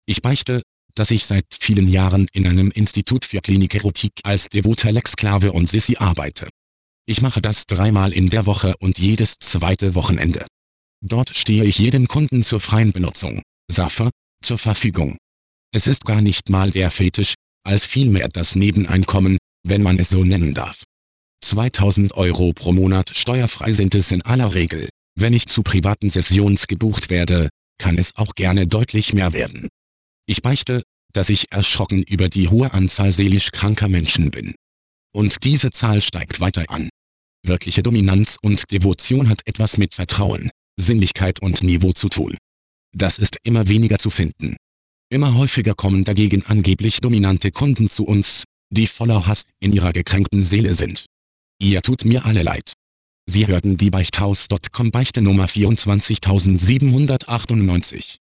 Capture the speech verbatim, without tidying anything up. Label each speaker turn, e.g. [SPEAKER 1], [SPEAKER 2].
[SPEAKER 1] Ich beichte, dass ich seit vielen Jahren in einem Institut für Klinikerotik als devoter Lex-Sklave und Sissi arbeite. Ich mache das dreimal in der Woche und jedes zweite Wochenende. Dort stehe ich jedem Kunden zur freien Benutzung, Safa, zur Verfügung. Es ist gar nicht mal der Fetisch, als vielmehr das Nebeneinkommen, wenn man es so nennen darf. zweitausend Euro pro Monat steuerfrei sind es in aller Regel. Wenn ich zu privaten Sessions gebucht werde, kann es auch gerne deutlich mehr werden. Ich beichte, dass ich erschrocken über die hohe Anzahl seelisch kranker Menschen bin. Und diese Zahl steigt weiter an. Wirkliche Dominanz und Devotion hat etwas mit Vertrauen, Sinnlichkeit und Niveau zu tun. Das ist immer weniger zu finden. Immer häufiger kommen dagegen angeblich dominante Kunden zu uns, die voller Hass in ihrer gekränkten Seele sind. Ihr tut mir alle leid. Sie hörten die Beichthaus Punkt com Beichte Nummer vierundzwanzigtausendsiebenhundertachtundneunzig.